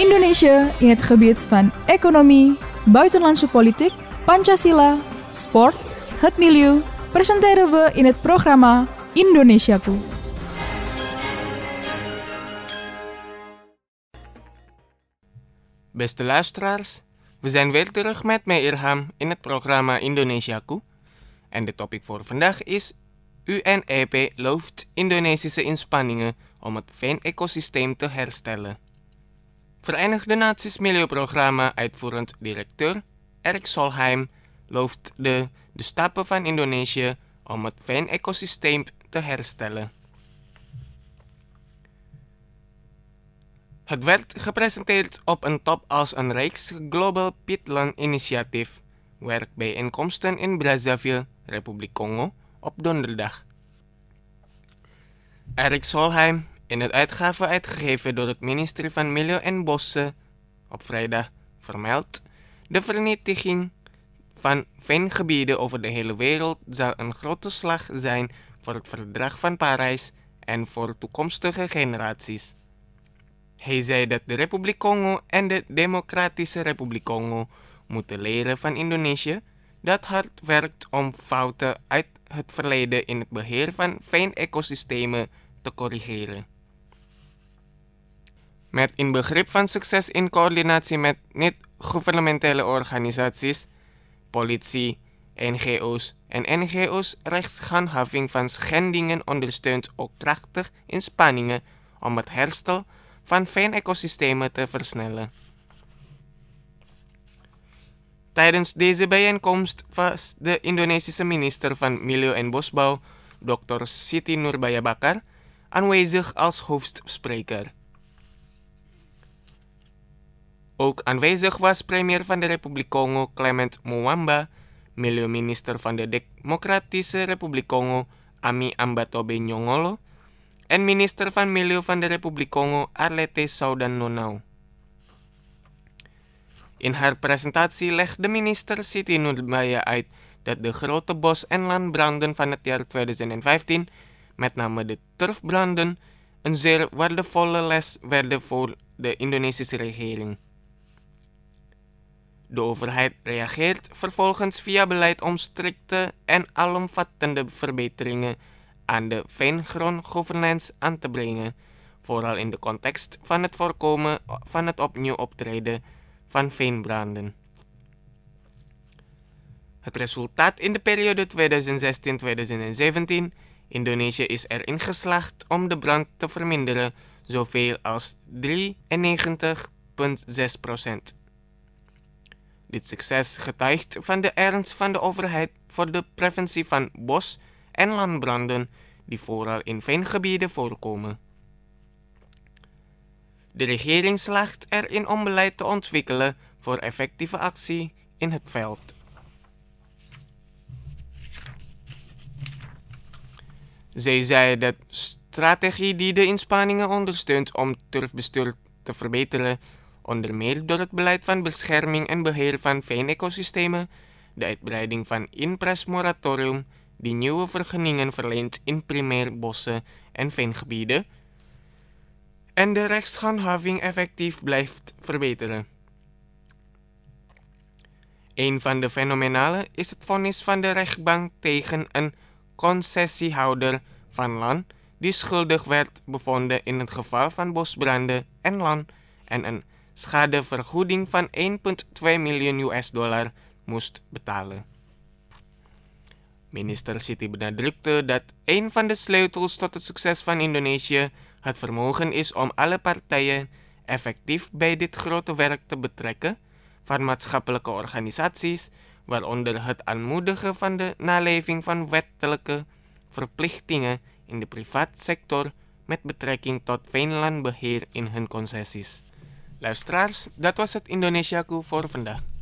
Indonesia in het gebied van economie, buitenlandse politiek, Pancasila, sport, het milieu, presenteren we in het programma Indonesiaku. Beste luisteraars, we zijn weer terug met mij Irham in het programma Indonesiaku. En de topic voor vandaag is UNEP looft Indonesische inspanningen om het veenecosysteem te herstellen. Verenigde Naties Milieuprogramma uitvoerend directeur Erik Solheim looft de stappen van Indonesië om het veenecosysteem te herstellen. Het werd gepresenteerd op een top als een reeks Global Peatland Initiative, werkbijeenkomsten in Brazzaville, Republiek Congo, op donderdag. Erik Solheim, in het uitgave uitgegeven door het ministerie van Milieu en Bossen, op vrijdag vermeldt: de vernietiging van veengebieden over de hele wereld zal een grote slag zijn voor het verdrag van Parijs en voor toekomstige generaties. Hij zei dat de Republiek Congo en de Democratische Republiek Congo moeten leren van Indonesië, dat hard werkt om fouten uit het verleden in het beheer van veenecosystemen te corrigeren. Met inbegrip van succes in coördinatie met niet-gouvernementele organisaties, politie, NGO's en NGO's rechtshandhaving van schendingen ondersteunt ook krachtig inspanningen om het herstel van veenecosystemen te versnellen. Tijdens deze bijeenkomst was de Indonesische minister van Milieu en Bosbouw, Dr. Siti Nurbaya Bakar, aanwezig als hoofdspreker. Ook aanwezig was premier van de Republiek Congo Clement Mwamba, milieuminister van de Democratische Republiek Congo Ami Ambatobe Nyongolo en minister van Milieu van de Republiek Congo Arlette Soudan Nonau. In haar presentatie legt de minister Siti Nurbaya uit dat de grote bos- en landbranden van het jaar 2015, met name de turfbranden, een zeer waardevolle les werden voor de Indonesische regering. De overheid reageert vervolgens via beleid om strikte en alomvattende verbeteringen aan de veengrondgovernance aan te brengen, vooral in de context van het voorkomen van het opnieuw optreden van veenbranden. Het resultaat in de periode 2016-2017, Indonesië is erin geslaagd om de brand te verminderen zoveel als 93,6%. Dit succes getuigt van de ernst van de overheid voor de preventie van bos- en landbranden die vooral in veengebieden voorkomen. De regering slaagt erin om beleid te ontwikkelen voor effectieve actie in het veld. Zij zei dat strategie die de inspanningen ondersteunt om turfbestuur te verbeteren, onder meer door het beleid van bescherming en beheer van veenecosystemen, de uitbreiding van inpresmoratorium die nieuwe vergunningen verleent in primair bossen en veengebieden, en de rechtshandhaving effectief blijft verbeteren. Een van de fenomenale is het vonnis van de rechtbank tegen een concessiehouder van land die schuldig werd bevonden in het geval van bosbranden en land en een schadevergoeding van $1,2 miljoen moest betalen. Minister Siti benadrukte dat een van de sleutels tot het succes van Indonesië het vermogen is om alle partijen effectief bij dit grote werk te betrekken, van maatschappelijke organisaties, waaronder het aanmoedigen van de naleving van wettelijke verplichtingen in de privaatsector met betrekking tot veenlandbeheer in hun concessies. Luisteraars, dat was het Indonesiaku voor vandaag.